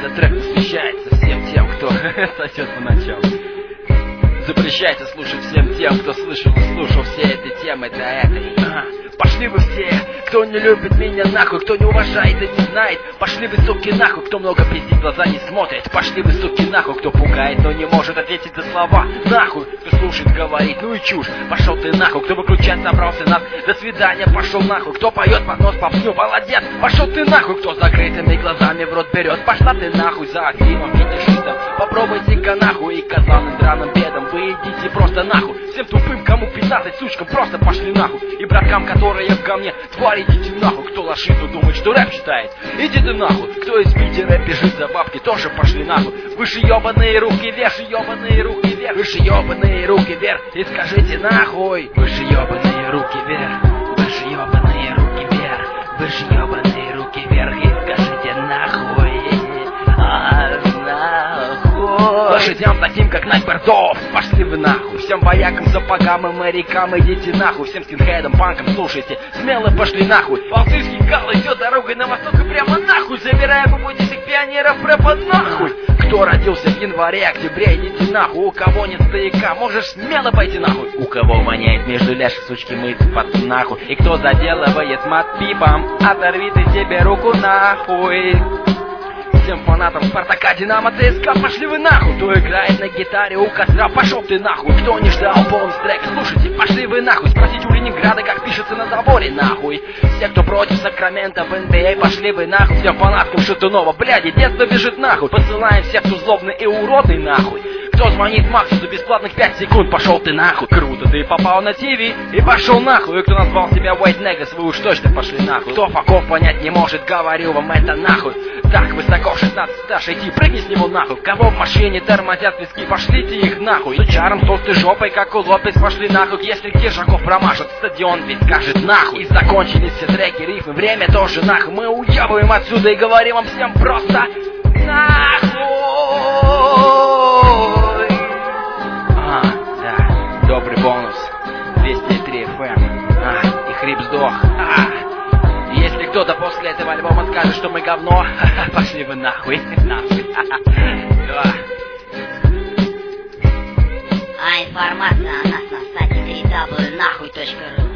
Этот трек посвящается всем тем, кто сосет по ночам. Запрещайте слушать всем тем, кто слышал и слушал все эти темы до этой. Пошли вы все, кто не любит меня нахуй, кто не уважает и не знает. Пошли вы, суки, нахуй, кто много пиздит, глаза не смотрит. Пошли вы, суки, нахуй, кто пугает, но не может ответить за слова. Нахуй, кто слушает, говорит, ну и чушь. Пошел ты нахуй, кто выключать собрался нас. До свидания, пошел нахуй, кто поет под нос попсню, молодец. Пошел ты нахуй, кто закрытыми глазами в рот берет. Пошла ты нахуй за активом, фетишистом. Попробуйте-ка нахуй и козланым драным бедом. Вы идите просто нахуй. Всем тупым, кому 15 сучкам, просто пошли нахуй. И браткам, которые в говне, твари, идите нахуй. Кто лошит, кто думает, что рэп читает, иди ты нахуй. Кто из Питера бежит за бабки, тоже пошли нахуй. Выше ебаные руки вверх, ебаные руки вверх. Выше ебаные руки вверх и скажите нахуй. Выше ебаные руки вверх, выше ебаные руки вверх. Выше ебаные руки вверх и скажите нахуй. Лошадям таким, как Найк Бордов, пошли вы нахуй. Всем воякам, сапогам и морякам идите нахуй. Всем скинхедам, панкам, слушайте, смело пошли нахуй. Балтийский гал идет дорогой на восток и прямо нахуй. Забирая по пути всех пионеров рэпа нахуй. Кто родился в январе, октябре, идите нахуй. У кого нет стояка, можешь смело пойти нахуй. У кого воняет между ляжек, сучки, мыться под нахуй. И кто заделывает мат пипом, оторвите себе руку нахуй. Всем фанатам Спартака, Динамо, ЦСКА, пошли вы нахуй. Кто играет на гитаре у костра, пошел ты нахуй. Кто не ждал бонус трек, слушайте, пошли вы нахуй. Спросите у Ленинграда, как пишется на заборе нахуй. Все, кто против Сакрамента в NBA, пошли вы нахуй. Всем фанаткам Шатунова, бляди, детство бежит нахуй. Посылаем всех, кто злобный и уродный нахуй. Кто звонит Максу за бесплатных 5 секунд, пошел ты нахуй. Круто, ты попал на ТВ и пошел нахуй. И кто назвал себя White Negas, вы уж точно пошли нахуй. Кто факов понять не может, говорю вам это нахуй. Так высоко 16 этаж идти, прыгни с него нахуй. Кого в машине тормозят виски, пошлите их нахуй. Сучаром с толстой жопой, как у Лопес, пошли нахуй. Если Киржаков промажет, стадион ведь скажет нахуй. И закончились все треки, рифмы, время тоже нахуй. Мы уебываем отсюда и говорим вам всем просто нахуй. Да, добрый бонус, 203 FM, и хрип сдох. Если кто-то после этого альбома скажет, что мы говно, пошли вы нахуй, нахуй. А информация о нас на сайте www.нахуй.ру.